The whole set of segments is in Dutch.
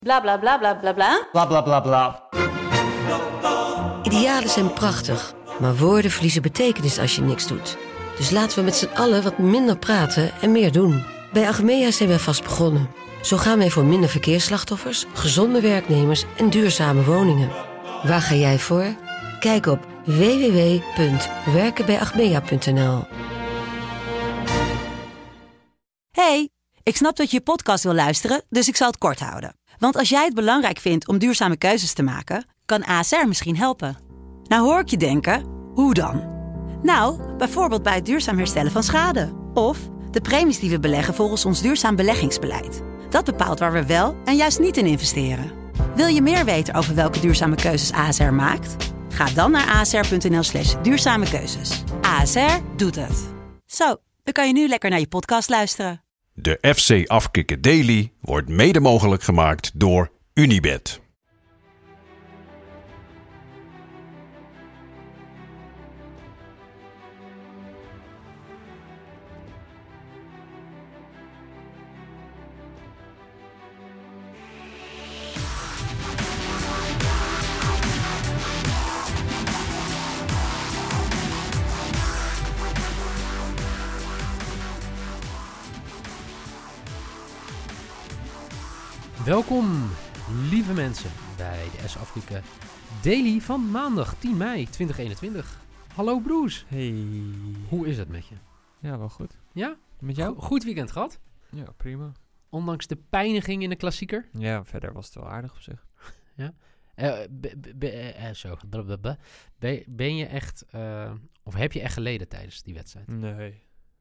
Bla bla bla bla bla bla. Bla bla bla bla. Idealen zijn prachtig, maar woorden verliezen betekenis als je niks doet. Dus laten we met z'n allen wat minder praten en meer doen. Bij Achmea zijn wij vast begonnen. Zo gaan wij voor minder verkeersslachtoffers, gezonde werknemers en duurzame woningen. Waar ga jij voor? Kijk op www.werkenbijachmea.nl. Hey, ik snap dat je je podcast wil luisteren, dus ik zal het kort houden. Want als jij het belangrijk vindt om duurzame keuzes te maken, kan ASR misschien helpen. Nou hoor ik je denken, hoe dan? Nou, bijvoorbeeld bij het duurzaam herstellen van schade. Of de premies die we beleggen volgens ons duurzaam beleggingsbeleid. Dat bepaalt waar we wel en juist niet in investeren. Wil je meer weten over welke duurzame keuzes ASR maakt? Ga dan naar asr.nl/duurzame keuzes. ASR doet het. Zo, dan kan je nu lekker naar je podcast luisteren. De FC Afkikken Daily wordt mede mogelijk gemaakt door Unibet. Welkom, lieve mensen, bij de S Afkikken Daily van maandag 10 mei 2021. Hallo Broes. Hey. Hoe is het met je? Ja, wel goed. Ja? Met jou? Goed weekend gehad? Ja, prima. Ondanks de pijniging in de klassieker? Ja, verder was het wel aardig op zich. Ja. Ben je echt, of heb je echt geleden tijdens die wedstrijd? Nee.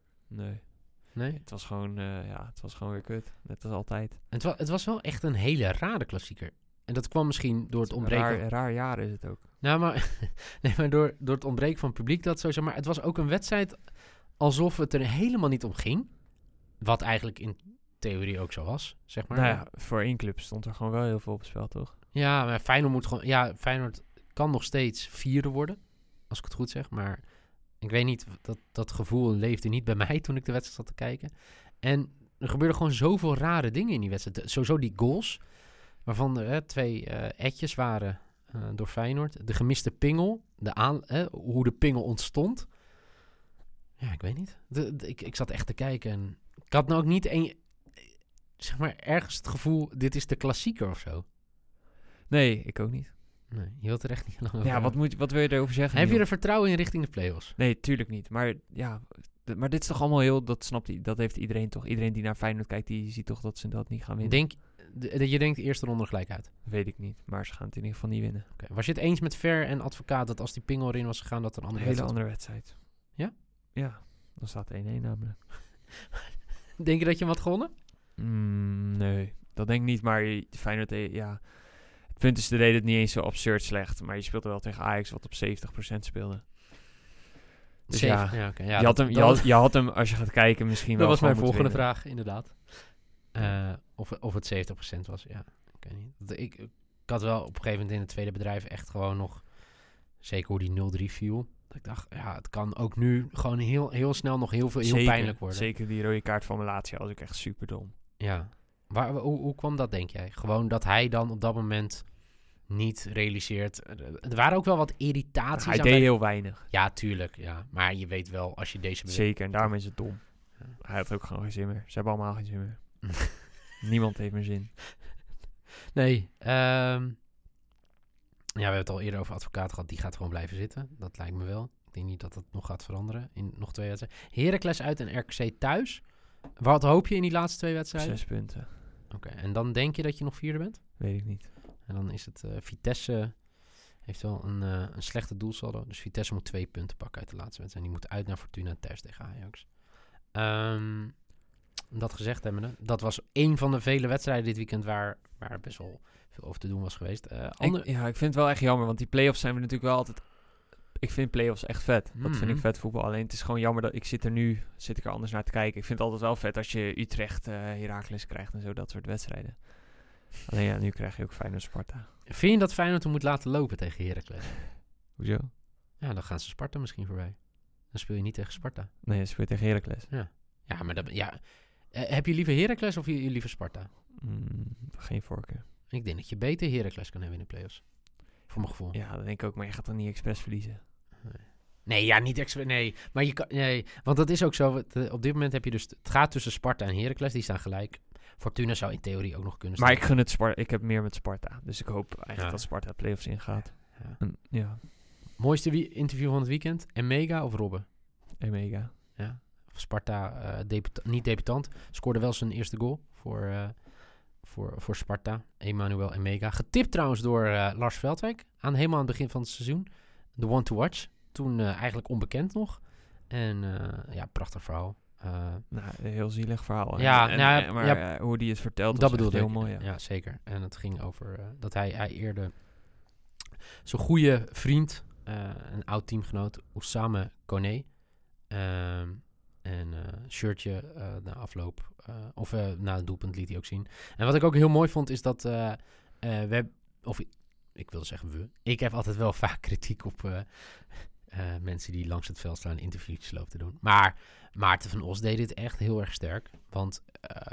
Nee? Het was gewoon, het was gewoon weer kut. Net als altijd. Het was wel echt een hele rare klassieker. En dat kwam misschien door het ontbreken... Raar jaar is het ook. Nou, maar door het ontbreken van publiek dat sowieso. Maar het was ook een wedstrijd alsof het er helemaal niet om ging. Wat eigenlijk in theorie ook zo was, zeg maar. Nou ja, voor één club stond er gewoon wel heel veel op het spel, toch? Ja, maar Feyenoord moet gewoon... Ja, Feyenoord kan nog steeds vierde worden, als ik het goed zeg. Maar ik weet niet, dat gevoel leefde niet bij mij toen ik de wedstrijd zat te kijken. En er gebeurden gewoon zoveel rare dingen in die wedstrijd. Sowieso die goals, waarvan er 2 etjes waren door Feyenoord. De gemiste pingel, hoe de pingel ontstond. Ja, ik weet niet. Ik zat echt te kijken en ik had nou ook niet zeg maar ergens het gevoel, dit is de klassieker of zo. Nee, ik ook niet. Nee, je wilt er echt niet lang over. Ja, wat wil je erover zeggen? Heb je er vertrouwen in richting de play-offs? Nee, tuurlijk niet. Maar ja, maar dit is toch allemaal heel, dat snapt hij, dat heeft iedereen toch. Iedereen die naar Feyenoord kijkt, die ziet toch dat ze dat niet gaan winnen. Je denkt de eerste ronde gelijk uit? Weet ik niet, maar ze gaan het in ieder geval niet winnen. Okay. Was je het eens met Ver en Advocaat dat als die pingel erin was gegaan, dat er een hele andere wedstrijd? Ja? Ja, dan staat 1-1 namelijk. Denk je dat je hem had gewonnen? Nee, dat denk ik niet, maar Feyenoord, ja... Het punt is, de reden het niet eens zo absurd slecht, maar je speelde wel tegen Ajax wat op 70% speelde. Dus okay. Ja, je had hem, als je gaat kijken, misschien wel. Dat was mijn volgende vraag, inderdaad. Of het 70% was, ja. Ik weet niet. Ik had wel op een gegeven moment in het tweede bedrijf echt gewoon nog, zeker hoe die 0-3 viel, dat ik dacht, ja, het kan ook nu gewoon heel snel nog heel pijnlijk worden. Zeker die rode kaart van Malatia was ook echt super dom. Ja. Hoe kwam dat, denk jij? Gewoon dat hij dan op dat moment niet realiseert. Er waren ook wel wat irritaties. Hij deed heel weinig. Ja, tuurlijk. Ja. Maar je weet wel, als je deze... Zeker, en daarom is het dom. Ja. Hij had ook gewoon geen zin meer. Ze hebben allemaal geen zin meer. Niemand heeft meer zin. Nee. Ja, we hebben het al eerder over Advocaat gehad. Die gaat gewoon blijven zitten. Dat lijkt me wel. Ik denk niet dat het nog gaat veranderen in nog 2 wedstrijden. Heracles uit en RKC thuis. Wat hoop je in die laatste 2 wedstrijden? 6 punten. Oké, en dan denk je dat je nog vierde bent? Weet ik niet. En dan is het Vitesse heeft wel een slechte doelsaldo. Dus Vitesse moet 2 punten pakken uit de laatste wedstrijd. En die moet uit naar Fortuna thuis tegen Ajax. Dat gezegd hebbende, dat was één van de vele wedstrijden dit weekend waar best wel veel over te doen was geweest. Ik vind het wel echt jammer, want die play-offs zijn we natuurlijk wel altijd... Ik vind play-offs echt vet. Dat vind ik vet voetbal. Alleen het is gewoon jammer dat zit ik er anders naar te kijken. Ik vind het altijd wel vet als je Utrecht, Heracles krijgt en zo, dat soort wedstrijden. Alleen ja, nu krijg je ook Feyenoord Sparta. Vind je dat Feyenoord hem moet laten lopen tegen Heracles? Hoezo? Ja, dan gaan ze Sparta misschien voorbij. Dan speel je niet tegen Sparta. Nee, dan speel je tegen Heracles. Ja, maar heb je liever Heracles of je liever Sparta? Geen voorkeur. Ik denk dat je beter Heracles kan hebben in de play-offs. Voor mijn gevoel. Ja, dat denk ik ook. Maar je gaat dan niet expres verliezen. Nee, ja, niet expres. Nee, maar je kan... Nee, want dat is ook zo. Op dit moment heb je dus... Het gaat tussen Sparta en Heracles. Die staan gelijk. Fortuna zou in theorie ook nog kunnen staan. Maar ik gun het Sparta. Ik heb meer met Sparta. Dus ik hoop eigenlijk dat Sparta play-offs ingaat. Ja. Mooiste interview van het weekend? Emega of Robben? Emega. Ja. Sparta, niet debutant. Scoorde wel zijn eerste goal voor Sparta. Emmanuel Emega. Getipt trouwens door Lars Veldwijk. Helemaal aan het begin van het seizoen. The one to watch. Toen eigenlijk onbekend nog. En prachtig verhaal. Een heel zielig verhaal. Ja, maar hoe die het vertelt, dat was bedoelde heel ik. mooi. Ja, zeker. En het ging over dat hij eerde zijn goede vriend, een oud teamgenoot, Oussame Koné. Shirtje na afloop, na het doelpunt liet hij ook zien. En wat ik ook heel mooi vond, is dat ik heb altijd wel vaak kritiek op mensen die langs het veld staan interviewtjes lopen te doen. Maar Maarten van Os deed dit echt heel erg sterk. Want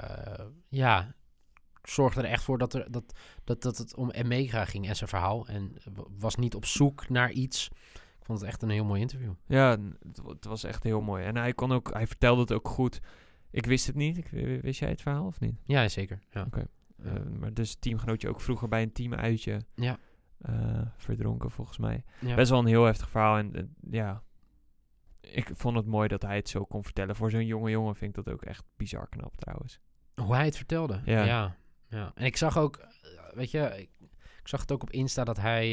zorgde er echt voor dat het om Emega ging en zijn verhaal. En was niet op zoek naar iets. Ik vond het echt een heel mooi interview. Ja, het was echt heel mooi. En hij vertelde het ook goed. Ik wist het niet. Wist jij het verhaal of niet? Ja, zeker. Ja. Oké. Maar dus teamgenootje ook vroeger bij een teamuitje. Ja. Verdronken volgens mij. Ja. Best wel een heel heftig verhaal. En ik vond het mooi dat hij het zo kon vertellen. Voor zo'n jonge jongen vind ik dat ook echt bizar knap trouwens. Hoe hij het vertelde. Ja. En ik zag ook, ik zag het ook op Insta dat hij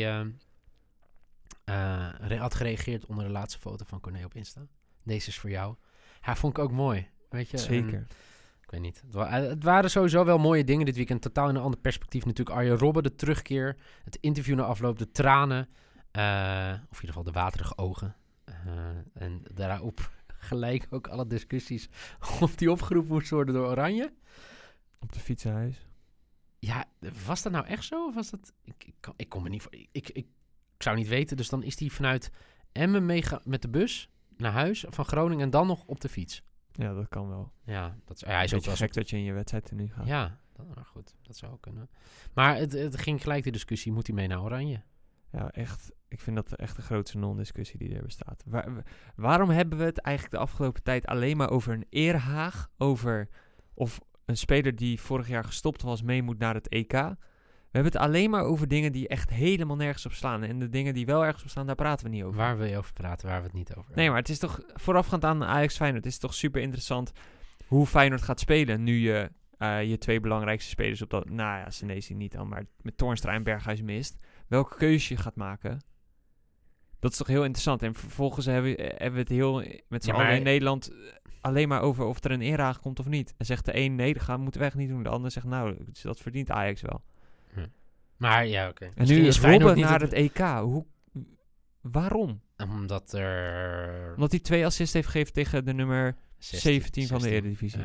had gereageerd onder de laatste foto van Corné op Insta. Deze is voor jou. Ja, vond ik ook mooi. Weet je? Zeker. Ik weet niet. Het waren sowieso wel mooie dingen dit weekend. Totaal in een ander perspectief. Natuurlijk Arjen Robben, de terugkeer. Het interview na afloop, de tranen. Of in ieder geval de waterige ogen. En daarop gelijk ook alle discussies of die opgeroepen moest worden door Oranje. Op de fiets naar huis. Ja, was dat nou echt zo? Of was dat... Ik kon me niet... Ik zou niet weten. Dus dan is hij vanuit Emmen met de bus naar huis van Groningen en dan nog op de fiets. Ja, dat kan wel. Ja, hij is ook wel gek dat je in je wedstrijd er nu gaat. Ja, goed. Dat zou ook kunnen. Maar het ging gelijk de discussie, moet hij mee naar Oranje? Ja, echt. Ik vind dat echt de grootste non-discussie die er bestaat. Waarom hebben we het eigenlijk de afgelopen tijd alleen maar over een erehaag? Over of een speler die vorig jaar gestopt was mee moet naar het EK? We hebben het alleen maar over dingen die echt helemaal nergens op slaan. En de dingen die wel ergens op slaan, daar praten we niet over. Waar wil je over praten, waar we het niet over hebben? Nee, maar het is toch voorafgaand aan Ajax Feyenoord. Het is toch super interessant hoe Feyenoord gaat spelen. Nu je twee belangrijkste spelers op dat... Nou ja, Senesi niet dan, maar met Toornstra en Berghuis mist. Welke keuze je gaat maken. Dat is toch heel interessant. En vervolgens hebben we het heel met z'n allen in Nederland alleen maar over of er een inraag komt of niet. En zegt de een, nee, dat moeten we echt niet doen. De ander zegt, nou, dat verdient Ajax wel. Maar ja, oké. En nu is Robben naar het EK. Waarom? Omdat hij 2 assists heeft gegeven tegen de nummer 17 van de Eredivisie.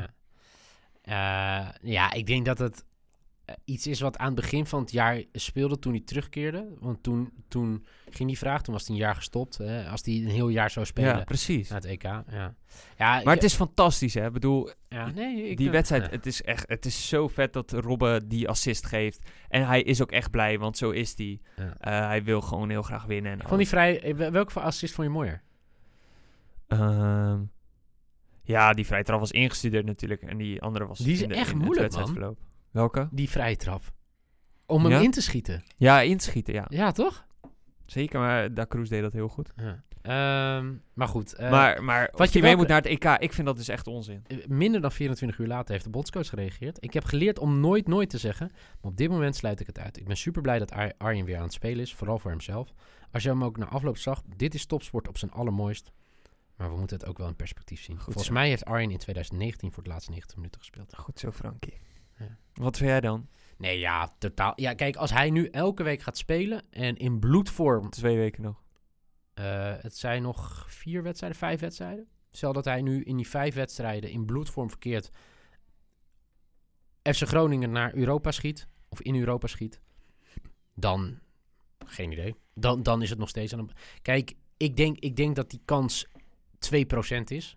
Ja, ik denk dat het iets is wat aan het begin van het jaar speelde toen hij terugkeerde. Want toen ging die vraag, toen was hij een jaar gestopt. Als hij een heel jaar zou spelen. Ja, precies. Naar het EK, ja. Maar het is fantastisch, hè. Ik bedoel, die wedstrijd, ja. Het is zo vet dat Robben die assist geeft. En hij is ook echt blij, want zo is hij. Ja. Hij wil gewoon heel graag winnen. En welke assist vond je mooier? Ja, die vrije trap was ingestudeerd natuurlijk. En die andere was die is echt moeilijk, man. Welke? Die vrije trap. Om hem in te schieten. Ja, in te schieten, ja. Ja, toch? Zeker, maar Da Cruz deed dat heel goed. Ja. Maar goed. Maar wat je mee moet naar het EK, ik vind dat dus echt onzin. Minder dan 24 uur later heeft de bondscoach gereageerd. Ik heb geleerd om nooit te zeggen. Maar op dit moment sluit ik het uit. Ik ben super blij dat Arjen weer aan het spelen is. Vooral voor hemzelf. Als je hem ook na afloop zag, dit is topsport op zijn allermooist. Maar we moeten het ook wel in perspectief zien. Volgens mij heeft Arjen in 2019 voor het laatste 90 minuten gespeeld. Goed zo, Frankie. Ja. Wat vind jij dan? Nee, ja, totaal. Ja, kijk, als hij nu elke week gaat spelen en in bloedvorm... 2 weken nog. Het zijn nog 4 wedstrijden, 5 wedstrijden. Stel dat hij nu in die 5 wedstrijden in bloedvorm verkeerd... FC Groningen naar Europa schiet, of in Europa schiet... Dan, geen idee. Dan is het nog steeds aan hem. Kijk, ik denk dat die kans 2% is.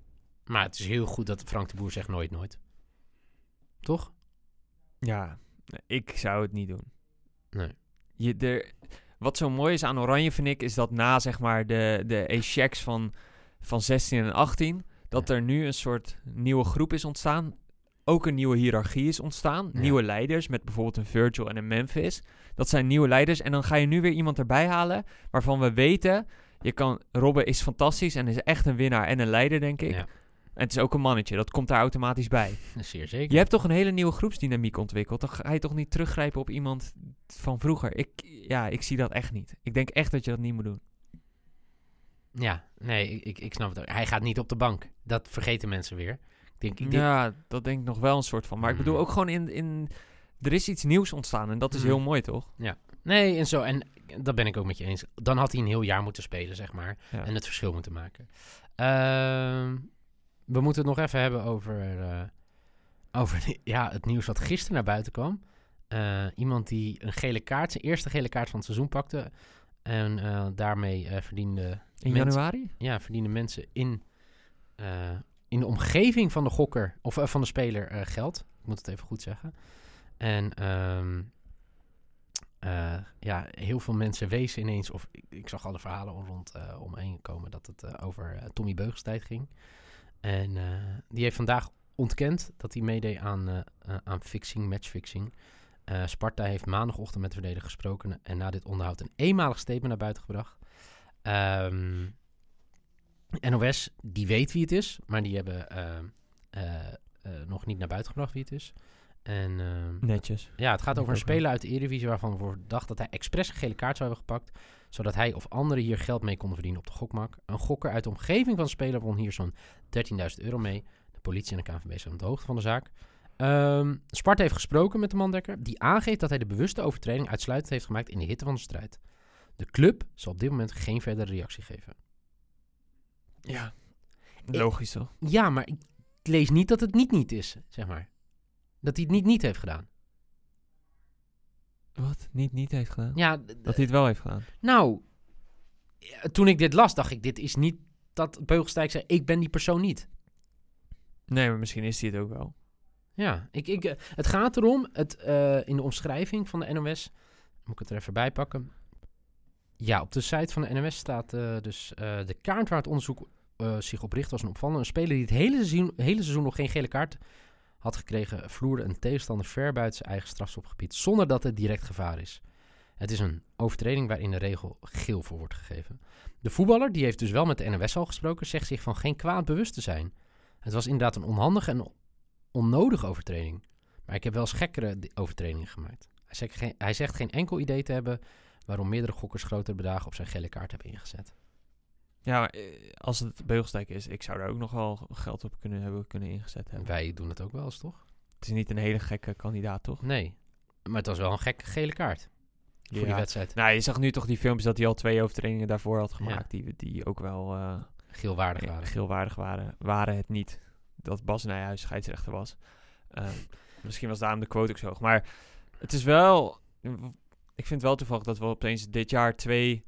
Maar het is heel goed dat Frank de Boer zegt nooit. Toch? Ja, Ik zou het niet doen. Nee. Wat zo mooi is aan Oranje, vind ik, is dat na zeg maar de echecks van 16 en 18... dat er nu een soort nieuwe groep is ontstaan. Ook een nieuwe hiërarchie is ontstaan. Ja. Nieuwe leiders, met bijvoorbeeld een Virgil en een Memphis. Dat zijn nieuwe leiders. En dan ga je nu weer iemand erbij halen waarvan we weten... Robben is fantastisch en is echt een winnaar en een leider, denk ik. Ja. En het is ook een mannetje, dat komt daar automatisch bij. Zeer zeker. Je hebt toch een hele nieuwe groepsdynamiek ontwikkeld. Dan ga je toch niet teruggrijpen op iemand van vroeger. Ik zie dat echt niet. Ik denk echt dat je dat niet moet doen. Ja, nee, ik snap het ook. Hij gaat niet op de bank. Dat vergeten mensen weer. Ja, dat denk ik nog wel een soort van. Maar ik bedoel ook gewoon er is iets nieuws ontstaan en dat is heel mooi, toch? Ja. Nee, en zo. En dat ben ik ook met je eens. Dan had hij een heel jaar moeten spelen, zeg maar. Ja. En het verschil moeten maken. We moeten het nog even hebben over het nieuws wat gisteren naar buiten kwam. Iemand die een gele kaart, zijn eerste gele kaart van het seizoen pakte. En daarmee verdiende... januari? Ja, verdienen mensen in de omgeving van de gokker of van de speler geld. Ik moet het even goed zeggen. En heel veel mensen wezen ineens, of ik zag alle verhalen omheen komen dat het over Tommy Beugelsdijk ging. En die heeft vandaag ontkend dat hij meedeed aan matchfixing. Sparta heeft maandagochtend met de verdediger gesproken en na dit onderhoud een eenmalig statement naar buiten gebracht. NOS, die weet wie het is, maar die hebben nog niet naar buiten gebracht wie het is. En, netjes. Ja, het gaat over een speler uit de Eredivisie waarvan wordt verdacht dat hij expres een gele kaart zou hebben gepakt, zodat hij of anderen hier geld mee konden verdienen op de gokmarkt. Een gokker uit de omgeving van de speler won hier zo'n €13.000 mee. De politie en de KNVB zijn op de hoogte van de zaak. Sparta heeft gesproken met de mandekker, die aangeeft dat hij de bewuste overtreding uitsluitend heeft gemaakt in de hitte van de strijd. De club zal op dit moment geen verdere reactie geven. Ja, logisch toch? Ja, maar ik lees niet dat het niet is, zeg maar. Dat hij het niet heeft gedaan. Wat? Niet heeft gedaan? Ja, dat hij het wel heeft gedaan? Nou, toen ik dit las, dacht ik, dit is niet dat Beugelsdijk zei, ik ben die persoon niet. Nee, maar misschien is hij het ook wel. Ja, het gaat erom, in de omschrijving van de NOS, moet ik het er even bij pakken. Ja, op de site van de NOS staat de kaart waar het onderzoek zich op richt was een opvallende. Een speler die het hele seizoen nog geen gele kaart had gekregen, vloerde een tegenstander ver buiten zijn eigen strafschopgebied, zonder dat het direct gevaar is. Het is een overtreding waarin de regel geel voor wordt gegeven. De voetballer, die heeft dus wel met de NOS al gesproken, zegt zich van geen kwaad bewust te zijn. Het was inderdaad een onhandige en onnodige overtreding. Maar ik heb wel eens gekkere overtredingen gemaakt. Hij zegt geen enkel idee te hebben waarom meerdere gokkers grotere bedragen op zijn gele kaart hebben ingezet. Ja, maar als het Beugelsdijk is, ik zou daar ook nog wel geld op kunnen ingezet hebben. Wij doen het ook wel eens, toch? Het is niet een hele gekke kandidaat, toch? Nee, maar het was wel een gekke gele kaart voor die wedstrijd. Nou, je zag nu toch die filmpjes dat hij al 2 overtredingen daarvoor had gemaakt, die ook wel geelwaardig waren het niet dat Bas Nijhuis scheidsrechter was. Misschien was daarom de quote ook zo hoog. Maar het is wel... Ik vind het wel toevallig dat we opeens dit jaar 2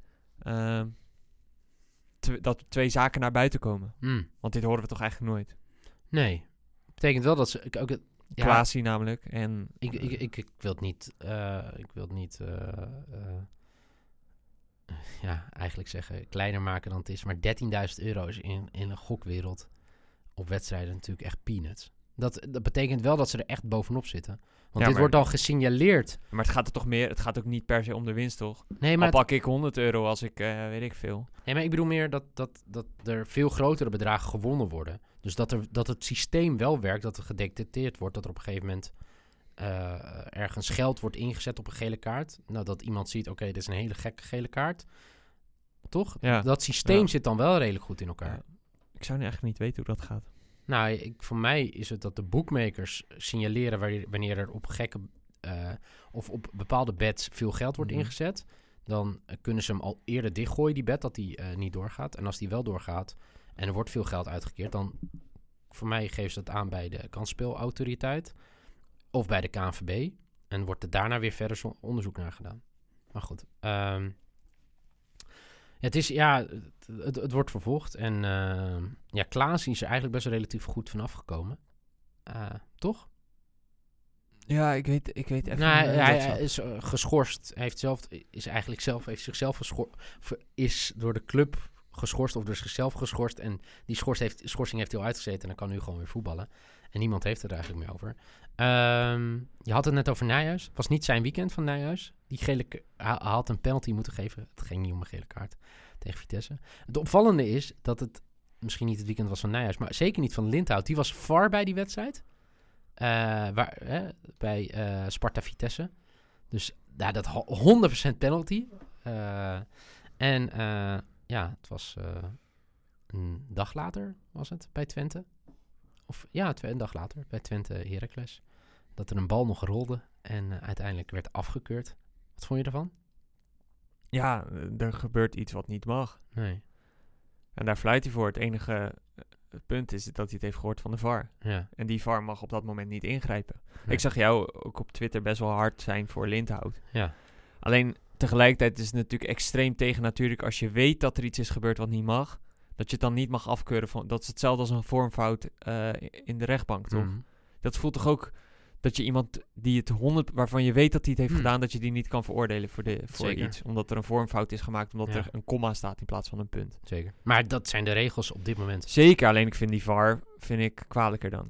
zaken naar buiten komen. Want dit horen we toch eigenlijk nooit. Nee. Betekent wel dat ze... ook Klaasie namelijk. En, ik wil het niet... eigenlijk zeggen kleiner maken dan het is. Maar €13.000 is in een gokwereld op wedstrijden natuurlijk echt peanuts. Dat betekent wel dat ze er echt bovenop zitten. Want dit wordt dan gesignaleerd. Maar het gaat er toch meer... Het gaat ook niet per se om de winst, toch? Nee, maar al pak ik €100 als ik... weet ik veel. Nee, maar ik bedoel meer dat er veel grotere bedragen gewonnen worden. Dus dat het systeem wel werkt, dat er gedetecteerd wordt, dat er op een gegeven moment ergens geld wordt ingezet op een gele kaart. Nou, dat iemand ziet, oké, dit is een hele gekke gele kaart. Toch? Ja. Dat systeem zit dan wel redelijk goed in elkaar. Ja. Ik zou nu eigenlijk niet weten hoe dat gaat. Nou, voor mij is het dat de bookmakers signaleren wanneer er op gekke of op bepaalde bets veel geld wordt ingezet. Dan kunnen ze hem al eerder dichtgooien, die bet, dat die niet doorgaat. En als die wel doorgaat en er wordt veel geld uitgekeerd, dan voor mij geven ze het aan bij de kansspelautoriteit of bij de KNVB. En wordt er daarna weer verder onderzoek naar gedaan. Maar goed, het wordt vervolgd. En Klaasie is er eigenlijk best wel relatief goed vanaf gekomen. Toch? Ja, ik weet even niet. Hij is geschorst. Hij heeft zichzelf is door de club geschorst of door zichzelf geschorst. En die schorsing heeft hij al uitgezeten en dan kan nu gewoon weer voetballen. En niemand heeft het er eigenlijk meer over. Je had het net over Nijhuis. Het was niet zijn weekend van Nijhuis. Hij had een penalty moeten geven. Het ging niet om een gele kaart tegen Vitesse. Het opvallende is dat het misschien niet het weekend was van Nijhuis, maar zeker niet van Lindhout. Die was VAR bij die wedstrijd. Bij Sparta Vitesse. Dus dat 100% penalty. Het was een dag later was het bij Twente. Een dag later bij Twente Heracles. Dat er een bal nog rolde en uiteindelijk werd afgekeurd. Wat vond je ervan? Ja, er gebeurt iets wat niet mag. Nee. En daar fluit hij voor. Het enige punt is dat hij het heeft gehoord van de VAR. Ja. En die VAR mag op dat moment niet ingrijpen. Nee. Ik zag jou ook op Twitter best wel hard zijn voor Lindhout. Ja. Alleen tegelijkertijd is het natuurlijk extreem tegennatuurlijk als je weet dat er iets is gebeurd wat niet mag. Dat je het dan niet mag afkeuren. Dat is hetzelfde als een vormfout in de rechtbank, toch? Mm. Dat voelt toch ook dat je iemand die het waarvan je weet dat hij het heeft gedaan, dat je die niet kan veroordelen voor iets. Omdat er een vormfout is gemaakt, omdat er een komma staat in plaats van een punt. Zeker. Maar dat zijn de regels op dit moment. Zeker, alleen ik vind die VAR kwalijker dan.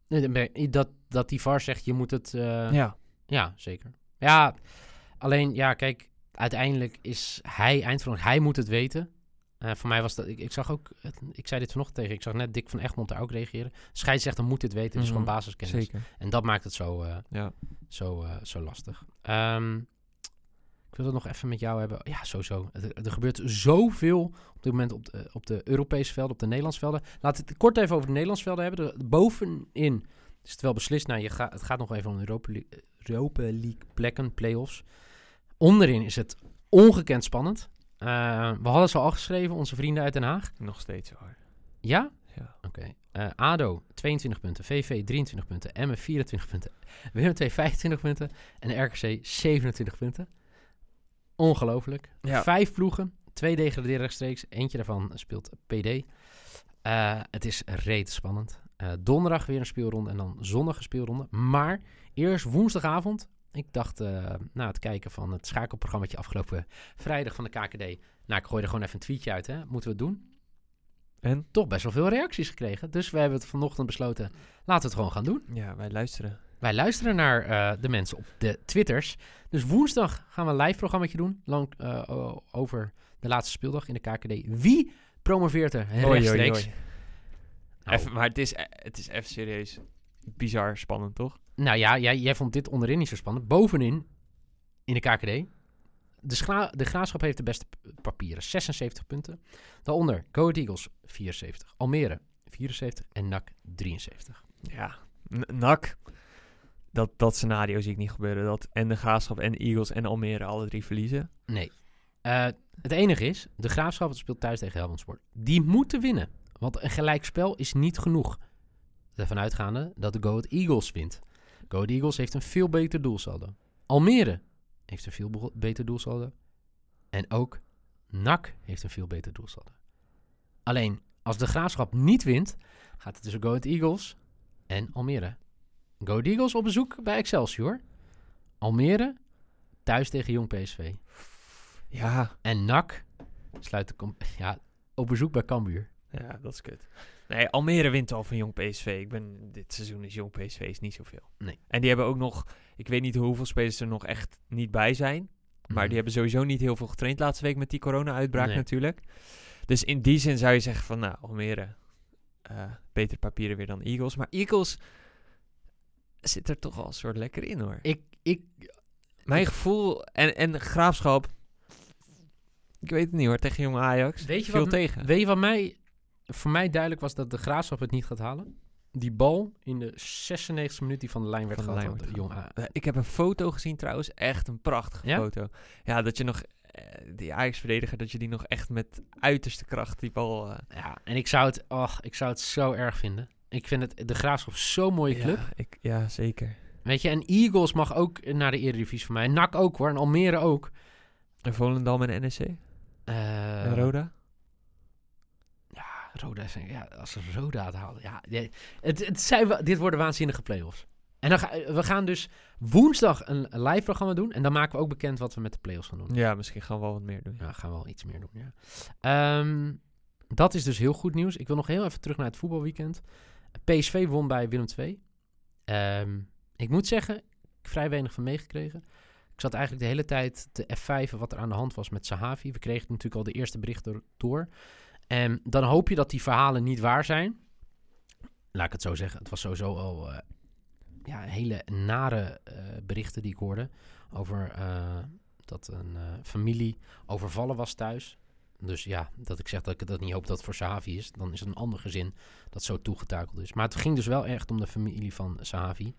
Dat die VAR zegt, je moet het... Ja, zeker. Ja, alleen, kijk, uiteindelijk is hij eindverantwoordelijk. Hij moet het weten. Voor mij was dat... Ik zag ook... Ik zei dit vanochtend tegen. Ik zag net Dick van Egmond daar ook reageren. Scheidsrechter moet dit weten. Dus gewoon basiskennis. Zeker. En dat maakt het zo lastig. Ik wil het nog even met jou hebben. Ja, sowieso. Er gebeurt zoveel op dit moment op de Europese velden, op de Nederlandse velden. Laten we het kort even over de Nederlandse velden hebben. Bovenin is het wel beslist. Nou, het gaat nog even om Europa League plekken, play-offs. Onderin is het ongekend spannend. We hadden ze al geschreven, onze vrienden uit Den Haag. Nog steeds hoor. Ja? Ja. Oké. ADO 22 punten, VV 23 punten, Emmen 24 punten, Willem II 25 punten en RKC 27 punten. Ongelooflijk. Ja. 5 ploegen, 2 degraderen rechtstreeks. Eentje daarvan speelt PD. Het is reet spannend. Donderdag weer een speelronde en dan zondag een speelronde. Maar eerst woensdagavond. Ik dacht, na het kijken van het schakelprogrammaatje afgelopen vrijdag van de KKD. Nou, ik gooi er gewoon even een tweetje uit, hè. Moeten we het doen? En? Toch best wel veel reacties gekregen. Dus we hebben het vanochtend besloten, laten we het gewoon gaan doen. Ja, wij luisteren. Wij luisteren naar de mensen op de Twitters. Dus woensdag gaan we een live programmaatje doen. Over de laatste speeldag in de KKD. Wie promoveert er rechtstreeks? Oei. Nou, maar het is even serieus bizar spannend, toch? Nou ja, jij vond dit onderin niet zo spannend. Bovenin, in de KKD, de Graafschap heeft de beste papieren. 76 punten. Daaronder Go Ahead Eagles 74. Almere 74 en NAC 73. Ja, NAC... Dat scenario zie ik niet gebeuren. Dat en de Graafschap en de Eagles en Almere alle 3 verliezen. Nee. Het enige is, de Graafschap speelt thuis tegen Helmond Sport. Die moeten winnen. Want een gelijkspel is niet genoeg. Ervan uitgaande dat de Go Ahead Eagles wint. Go Ahead Eagles heeft een veel beter doelsaldo. Almere heeft een veel beter doelsaldo. En ook NAC heeft een veel beter doelsaldo. Alleen, als de Graafschap niet wint, gaat het tussen Go Ahead Eagles en Almere. Go Ahead Eagles op bezoek bij Excelsior. Almere thuis tegen Jong PSV. Ja. En NAC sluit op bezoek bij Cambuur. Ja, dat is kut. Nee, Almere wint al van Jong PSV. Dit seizoen is Jong PSV is niet zoveel. Nee. En die hebben ook nog... Ik weet niet hoeveel spelers er nog echt niet bij zijn. Maar die hebben sowieso niet heel veel getraind laatste week met die corona-uitbraak natuurlijk. Dus in die zin zou je zeggen van... Nou, Almere, beter papieren weer dan Eagles. Maar Eagles zit er toch al een soort lekker in, hoor. Mijn gevoel... En Graafschap... Ik weet het niet, hoor. Tegen jonge Ajax. Weet je wat voor mij duidelijk was dat de Graafschap het niet gaat halen? Die bal in de 96e minuut die van de lijn werd gehaald. Ik heb een foto gezien trouwens. Echt een prachtige foto. Ja, dat je nog... die Ajax-verdediger, dat je die nog echt met uiterste kracht die bal... Ja, en ik zou het zo erg vinden. Ik vind de Graafschap zo'n mooie club. Ja, zeker. Weet je, en Eagles mag ook naar de Eredivisie voor mij. NAC ook, hoor. En Almere ook. En Volendam en NEC? En Roda? Ja, Roda. Ja, als ze Roda het halen. Ja, dit worden waanzinnige play-offs. En we gaan dus woensdag een live programma doen. En dan maken we ook bekend wat we met de play-offs gaan doen. Ja, misschien gaan we wel wat meer doen. Ja, gaan we wel iets meer doen, ja. Dat is dus heel goed nieuws. Ik wil nog heel even terug naar het voetbalweekend. PSV won bij Willem II. Ik moet zeggen, ik heb vrij weinig van meegekregen. Ik zat eigenlijk de hele tijd te F5'en wat er aan de hand was met Sahavi. We kregen natuurlijk al de eerste berichten door. En dan hoop je dat die verhalen niet waar zijn. Laat ik het zo zeggen. Het was sowieso al hele nare berichten die ik hoorde. Over dat een familie overvallen was thuis. Dus ja, dat ik zeg dat ik dat niet hoop dat het voor Sahavi is. Dan is het een ander gezin dat zo toegetakeld is. Maar het ging dus wel echt om de familie van Sahavi.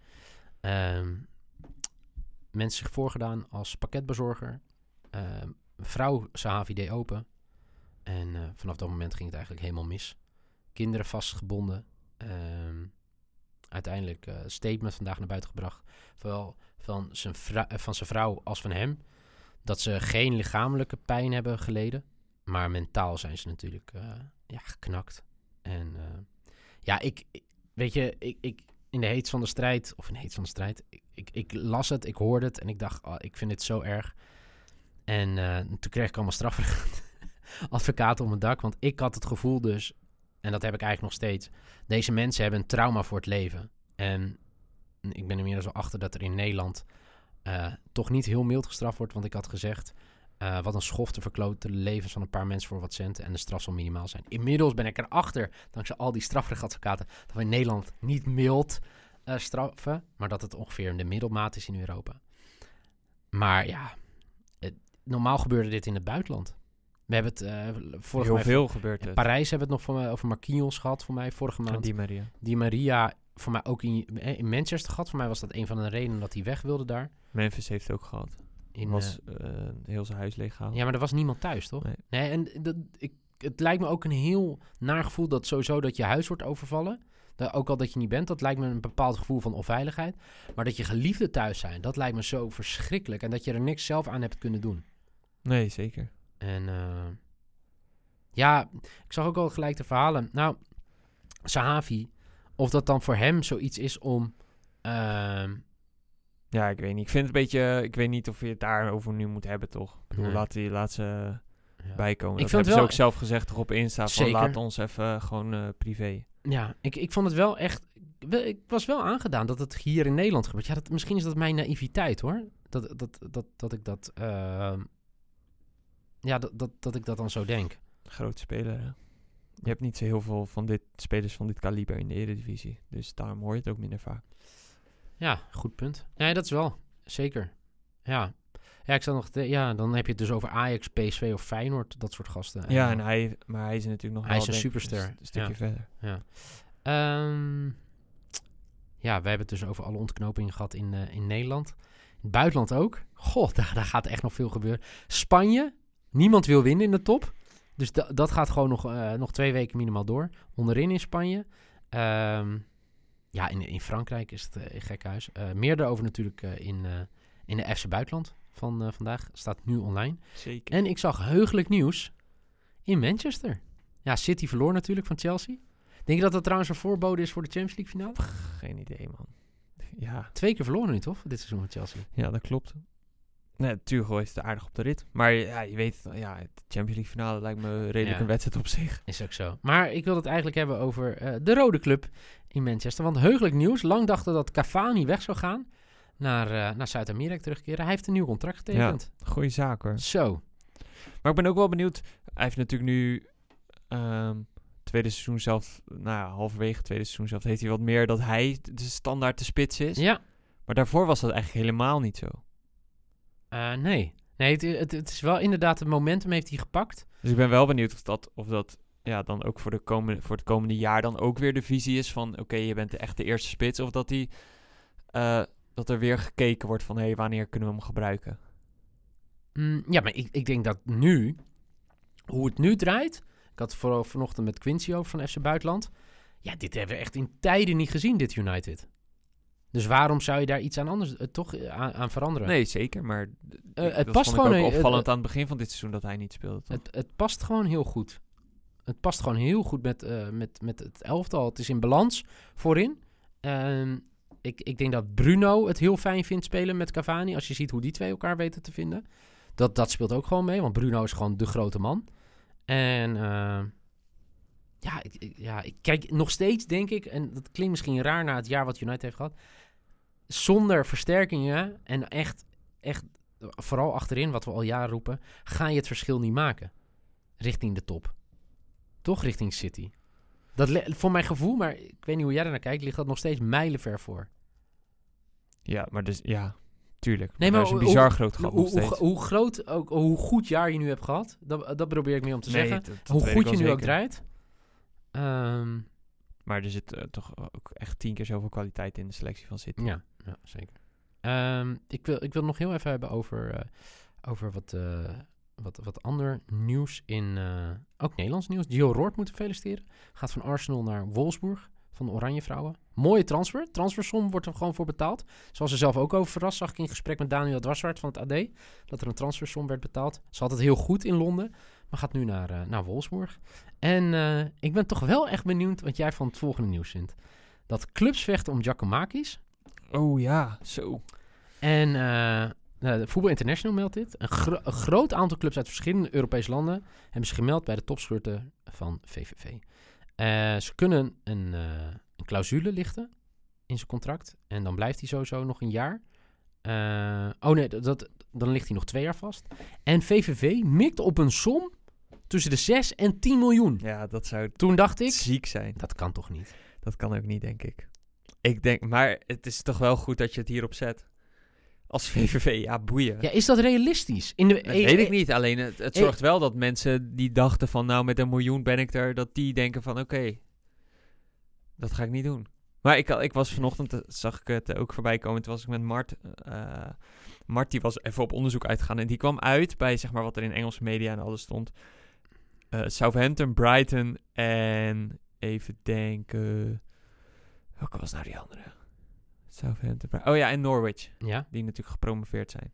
Mensen zich voorgedaan als pakketbezorger. Vrouw Sahavi deed open. En vanaf dat moment ging het eigenlijk helemaal mis. Kinderen vastgebonden. Uiteindelijk een statement vandaag naar buiten gebracht. Zowel van zijn vrouw als van hem. Dat ze geen lichamelijke pijn hebben geleden. Maar mentaal zijn ze natuurlijk geknakt. En ik in de heet van de strijd... Of in de heet van de strijd... Ik las het, ik hoorde het en ik dacht... ik vind dit zo erg. En toen kreeg ik allemaal strafadvocaten om het dak. Want ik had het gevoel dus... En dat heb ik eigenlijk nog steeds. Deze mensen hebben een trauma voor het leven. En ik ben er meer zo achter dat er in Nederland... toch niet heel mild gestraft wordt. Want ik had gezegd... wat een schof te verkloten de levens van een paar mensen voor wat centen. En de straf zal minimaal zijn. Inmiddels ben ik erachter, dankzij al die strafrechtadvocaten... dat we in Nederland niet mild straffen. Maar dat het ongeveer de middelmaat is in Europa. Maar ja, normaal gebeurde dit in het buitenland. We hebben het heel veel gebeurd. In Parijs hebben we het nog over Marquinhos gehad voor mij vorige maand. Di Maria voor mij ook in Manchester gehad. Voor mij was dat een van de redenen dat hij weg wilde daar. Memphis heeft het ook gehad. Was heel zijn huis leeggehaald. Ja, maar er was niemand thuis, toch? Nee en het lijkt me ook een heel naar gevoel dat sowieso dat je huis wordt overvallen. Ook al dat je niet bent, dat lijkt me een bepaald gevoel van onveiligheid. Maar dat je geliefden thuis zijn, dat lijkt me zo verschrikkelijk. En dat je er niks zelf aan hebt kunnen doen. Nee, zeker. En ik zag ook al gelijk de verhalen. Nou, Sahavi, of dat dan voor hem zoiets is om... Ja, ik weet niet. Ik vind het een beetje... Ik weet niet of je het daarover nu moet hebben, toch? Ik bedoel, laat ze bijkomen. Dat hebben ze ook zelf gezegd toch op Insta. Van laat ons even gewoon privé. Ja, ik vond het wel echt... Ik was wel aangedaan dat het hier in Nederland gebeurt. Ja, misschien is dat mijn naïviteit, hoor. Dat ik dat... dat ik dat dan zo denk. Grote speler, hè? Je hebt niet zo heel veel van spelers van dit kaliber in de Eredivisie. Dus daarom hoor je het ook minder vaak. Ja, goed punt. Nee, dat is wel. Zeker. Ja. Ja, ik zat nog... dan heb je het dus over Ajax, PSV of Feyenoord. Dat soort gasten. Ja, maar hij is natuurlijk nog wel... Hij is een superster. Een stukje verder. Ja. Wij hebben het dus over alle ontknopingen gehad in Nederland. In het buitenland ook. Goh, daar gaat echt nog veel gebeuren. Spanje. Niemand wil winnen in de top. Dus dat gaat gewoon nog 2 weken minimaal door. Onderin in Spanje. In Frankrijk is het een gek huis. Meer daarover natuurlijk in de FC Buitenland van vandaag. Staat nu online. Zeker. En ik zag heugelijk nieuws in Manchester. Ja, City verloor natuurlijk van Chelsea. Denk je dat dat trouwens een voorbode is voor de Champions League finale? Geen idee, man. Ja. 2 keer verloren nu, toch? Dit seizoen met Chelsea. Ja, dat klopt. Nee, Tuchel is aardig op de rit. Maar ja, je weet het, ja, de Champions League finale lijkt me redelijk een wedstrijd op zich. Is ook zo. Maar ik wil het eigenlijk hebben over de Rode Club in Manchester. Want heugelijk nieuws. Lang dachten dat Cavani weg zou gaan. Naar Zuid-Amerika terugkeren. Hij heeft een nieuw contract getekend. Ja, goeie zaak hoor. Zo. Maar ik ben ook wel benieuwd. Hij heeft natuurlijk nu tweede seizoen zelf, halverwege tweede seizoen zelf, heeft hij wat meer dat hij de standaard de spits is. Ja. Maar daarvoor was dat eigenlijk helemaal niet zo. Nee, het is wel inderdaad het momentum heeft hij gepakt. Dus ik ben wel benieuwd of dat dan ook voor het komende jaar dan ook weer de visie is van oké, je bent echt de eerste spits. Of dat dat er weer gekeken wordt van wanneer kunnen we hem gebruiken? Ja, maar ik denk dat nu, hoe het nu draait. Ik had het vanochtend met Quincy over van FC Buitenland. Ja, dit hebben we echt in tijden niet gezien, dit United. Dus waarom zou je daar iets aan anders aan veranderen? Nee, zeker, maar het past gewoon ook opvallend aan het begin van dit seizoen dat hij niet speelde. Het past gewoon heel goed. Het past gewoon heel goed met het elftal. Het is in balans voorin. Ik denk dat Bruno het heel fijn vindt spelen met Cavani. Als je ziet hoe die twee elkaar weten te vinden. Dat speelt ook gewoon mee. Want Bruno is gewoon de grote man. En ik kijk nog steeds, denk ik... En dat klinkt misschien raar na het jaar wat United heeft gehad. Zonder versterkingen en echt vooral achterin, wat we al jaren roepen... ga je het verschil niet maken. Richting de top. Toch richting City. Voor mijn gevoel, maar ik weet niet hoe jij er naar kijkt... ligt dat nog steeds mijlenver voor. Ja, maar dus... Ja, tuurlijk. Nee, maar dat is een bizar groot gat nog steeds. Hoe groot, ook hoe goed jaar je nu hebt gehad... Dat probeer ik meer om te zeggen. Dat hoe weet goed ik je wel nu ook zeker. draait. Maar er zit toch ook echt 10 keer zoveel kwaliteit in de selectie van City. Ja, zeker. Ik wil nog heel even hebben over wat ander nieuws in... ook Nederlands nieuws. Gio Roord moeten feliciteren. Gaat van Arsenal naar Wolfsburg. Van de Oranje Vrouwen. Mooie transfer. Transfersom wordt er gewoon voor betaald. Zoals ze zelf ook over verrast. Zag ik in gesprek met Daniel Dwarswaard van het AD. Dat er een transfersom werd betaald. Ze had het heel goed in Londen. Maar gaat nu naar Wolfsburg. En ik ben toch wel echt benieuwd wat jij van het volgende nieuws vindt. Dat clubs vechten om Giacomakis. Oh ja, zo. En de Voetbal International meldt dit. Een groot aantal clubs uit verschillende Europese landen hebben zich gemeld bij de topschutter van VVV. Ze kunnen een clausule lichten in zijn contract. En dan blijft hij sowieso nog een jaar. Dan ligt hij nog 2 jaar vast. En VVV mikt op een som tussen de 6 en 10 miljoen. Ja, dat zou Toen dacht ik, ziek zijn. dat kan toch niet? Dat kan ook niet, denk ik. Ik denk, maar het is toch wel goed dat je het hierop zet. Als VVV, ja, boeien. Ja, is dat realistisch? Dat weet ik niet. Alleen het zorgt wel dat mensen die dachten van... nou, met 1 miljoen ben ik er... dat die denken van, oké, dat ga ik niet doen. Maar ik was vanochtend... zag ik het ook voorbij komen. Toen was ik met Mart... Mart die was even op onderzoek uitgegaan... en die kwam uit bij, zeg maar, wat er in Engelse media en alles stond. Southampton, Brighton en... even denken... welke was nou die andere? Southampton. Oh ja, en Norwich. Ja? Die natuurlijk gepromoveerd zijn.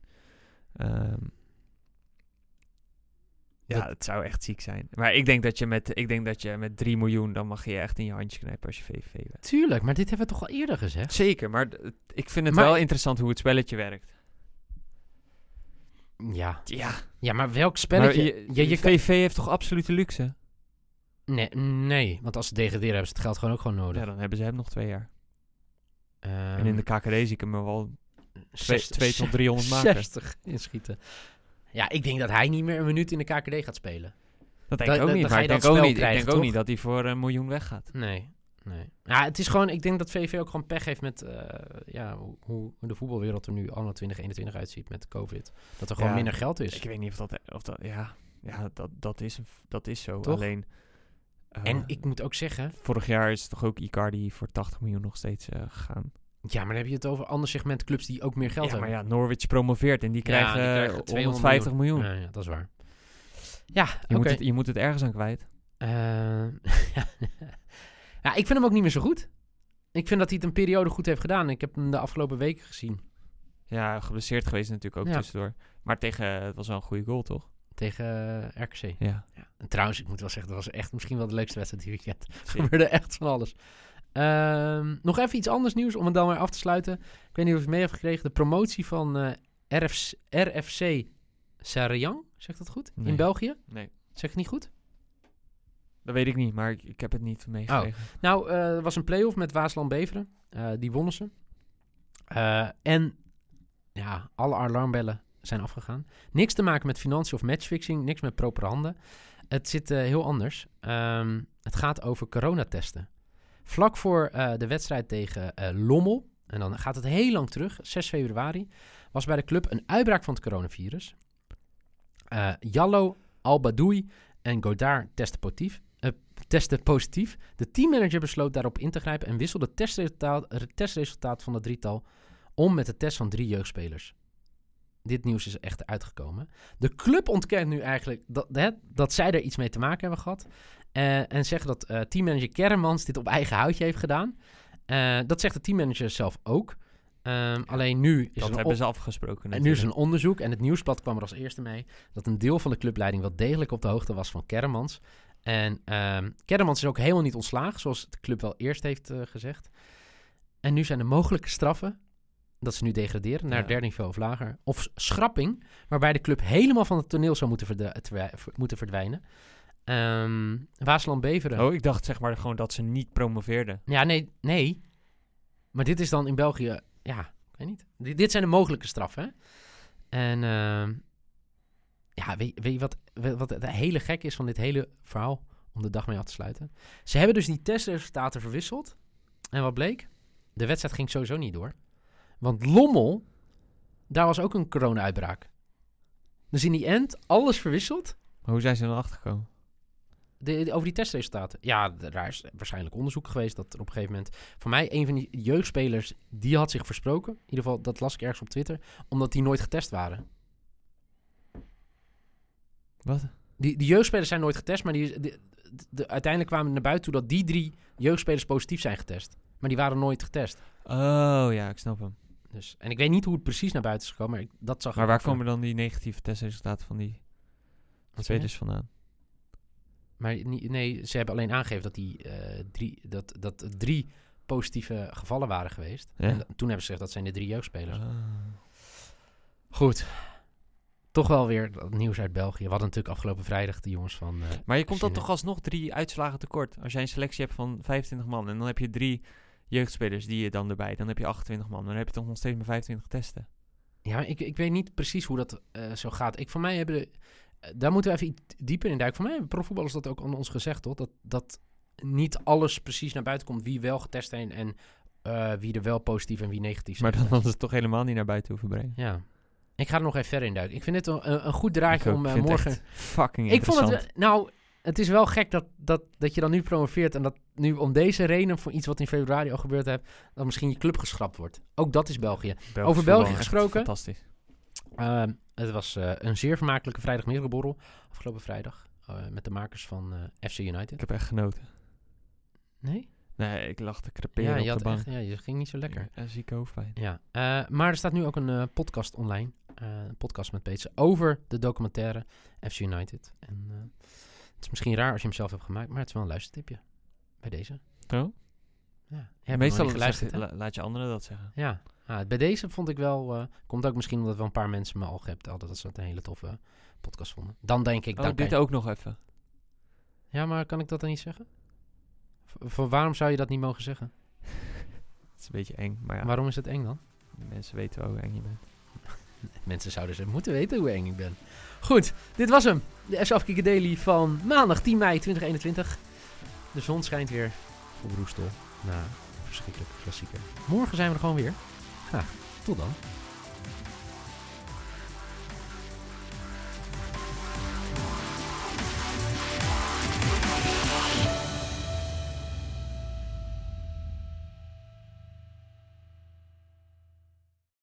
Het zou echt ziek zijn. Maar ik denk dat je met 3 miljoen... dan mag je echt in je handje knijpen als je VVV bent. Tuurlijk, maar dit hebben we toch al eerder gezegd? Zeker, maar ik vind het wel interessant hoe het spelletje werkt. Ja. Ja. Ja, maar welk spelletje... Maar VVV heeft toch absolute luxe? Nee, want als ze degraderen hebben ze het geld gewoon ook gewoon nodig. Ja, dan hebben ze hem nog 2 jaar. En in de KKD zie ik hem wel 2 tot 300 maken. 60 inschieten. Ja, ik denk dat hij niet meer een minuut in de KKD gaat spelen. Dat denk ik ook niet, maar ik denk ook niet dat hij voor 1 miljoen weggaat. Nee. Ja, het is gewoon... Ik denk dat VV ook gewoon pech heeft met... hoe de voetbalwereld er nu anno 2021 uitziet met COVID. Dat er gewoon minder geld is. Ik weet niet of dat dat is zo. Toch? Alleen... en ik moet ook zeggen... Vorig jaar is toch ook Icardi voor 80 miljoen nog steeds gegaan. Ja, maar dan heb je het over ander segment clubs die ook meer geld hebben. Maar ja, Norwich promoveert en die krijgen 150 miljoen. Ja, dat is waar. Ja, je moet het ergens aan kwijt. Ja, ik vind hem ook niet meer zo goed. Ik vind dat hij het een periode goed heeft gedaan. Ik heb hem de afgelopen weken gezien. Ja, geblesseerd geweest natuurlijk ook tussendoor. Maar het was wel een goede goal, toch? Tegen RKC. Ja. En trouwens, ik moet wel zeggen, dat was echt misschien wel de leukste wedstrijd die weekend. Er gebeurde echt van alles. Nog even iets anders nieuws om het dan weer af te sluiten. Ik weet niet of je het mee hebt gekregen. De promotie van RFC Sarayang, zegt dat goed? Nee. In België? Nee. Zeg ik niet goed? Dat weet ik niet, maar ik heb het niet meegekregen. Nou, er was een play-off met Waasland-Beveren. Die wonnen ze. En ja, alle alarmbellen zijn afgegaan. Niks te maken met financiën of matchfixing. Niks met propere handen. Het zit heel anders. Het gaat over coronatesten. Vlak voor de wedstrijd tegen Lommel, en dan gaat het heel lang terug, 6 februari, was bij de club een uitbraak van het coronavirus. Jallo, Al-Badoui en Godard testen positief. De teammanager besloot daarop in te grijpen en wisselde het testresultaat van het drietal om met de test van 3 jeugdspelers. Dit nieuws is echt uitgekomen. De club ontkent nu eigenlijk dat zij er iets mee te maken hebben gehad. En zeggen dat teammanager Kerremans dit op eigen houtje heeft gedaan. Dat zegt de teammanager zelf ook. Alleen nu is hebben ze afgesproken. En nu is een onderzoek. En het Nieuwsblad kwam er als eerste mee. Dat een deel van de clubleiding wel degelijk op de hoogte was van Kerremans. En Kerremans is ook helemaal niet ontslagen. Zoals de club wel eerst heeft gezegd. En nu zijn de mogelijke straffen dat ze nu degraderen naar Ja. het derde niveau of lager. Of schrapping, waarbij de club helemaal van het toneel zou moeten verdwijnen. Waasland-Beveren. Oh, ik dacht zeg maar gewoon dat ze niet promoveerden. Ja, nee. Maar dit is dan in België... Ja, ik weet niet. Dit zijn de mogelijke straffen, hè? En ja, weet je wat het hele gek is van dit hele verhaal? Om de dag mee af te sluiten. Ze hebben dus die testresultaten verwisseld. En wat bleek? De wedstrijd ging sowieso niet door. Want Lommel, daar was ook een corona-uitbraak. Dus in die end, alles verwisseld. Maar hoe zijn ze dan achtergekomen? Over die testresultaten. Ja, daar is waarschijnlijk onderzoek geweest dat er op een gegeven moment... Voor mij, een van die jeugdspelers, die had zich versproken. In ieder geval, dat las ik ergens op Twitter. Omdat die nooit getest waren. Wat? Die jeugdspelers zijn nooit getest, maar uiteindelijk kwamen naar buiten toe dat die 3 jeugdspelers positief zijn getest. Maar die waren nooit getest. Oh ja, ik snap hem. Dus, en ik weet niet hoe het precies naar buiten is gekomen, maar dat zag Maar ik waar even. komen dan die negatieve testresultaten van die Wat spelers vandaan? Maar nee, ze hebben alleen aangegeven dat 3 positieve gevallen waren geweest. Ja? En toen hebben ze gezegd dat zijn de 3 jeugdspelers. Ah. Goed. Toch wel weer dat nieuws uit België. We hadden natuurlijk afgelopen vrijdag de jongens van... Maar je komt dan Chine. toch alsnog 3 uitslagen tekort. Als jij een selectie hebt van 25 man en dan heb je 3 jeugdspelers die je dan erbij. Dan heb je 28 man. Dan heb je toch nog steeds maar 25 testen. Ja, maar ik weet niet precies hoe dat zo gaat. Voor mij hebben daar moeten we even iets dieper in duiken. Voor mij hebben profvoetballers dat ook aan ons gezegd, toch? Dat niet alles precies naar buiten komt wie wel getest zijn en wie er wel positief en wie negatief zijn. Maar dan hadden ze het toch helemaal niet naar buiten hoeven brengen. Ja. Ik ga er nog even verder in duiken. Ik vind het een goed draadje Ik om vind het morgen... echt fucking Ik vond interessant. het... Nou, het is wel gek dat je dan nu promoveert en dat nu om deze reden, voor iets wat in februari al gebeurd heeft, dat misschien je club geschrapt wordt. Ook dat is België. Belgisch over België voetbal, echt gesproken. Fantastisch. Het was een zeer vermakelijke vrijdagmiddagborrel afgelopen vrijdag met de makers van FC United. Ik heb echt genoten. Nee? Nee, ik lag te creperen Ja, op de bank. je ging niet zo lekker. Ja, zieke hoofdpijn. Ja, maar er staat nu ook een podcast online. Een podcast met Peetsen over de documentaire FC United. En het is misschien raar als je hem zelf hebt gemaakt, maar het is wel een luistertipje. Bij deze. Oh? Ja. Meestal Meestal geluisterd, hè? laat je anderen dat zeggen. Ja. Bij deze vond ik wel... komt ook misschien omdat wel een paar mensen me al geappt hadden dat ze het een hele toffe podcast vonden. Dan denk ik... Oh, dan dit kan je- ook nog even. Ja, maar kan ik dat dan niet zeggen? Waarom zou je dat niet mogen zeggen? Het is een beetje eng, maar ja. Waarom is het eng dan? De mensen weten wel hoe eng je bent. Mensen zouden ze moeten weten hoe eng ik ben. Goed, dit was hem. De FC Afkikken Daily van maandag 10 mei 2021. De zon schijnt weer op Roestel na een verschrikkelijke klassieker. Morgen zijn we er gewoon weer. Graag. Tot dan.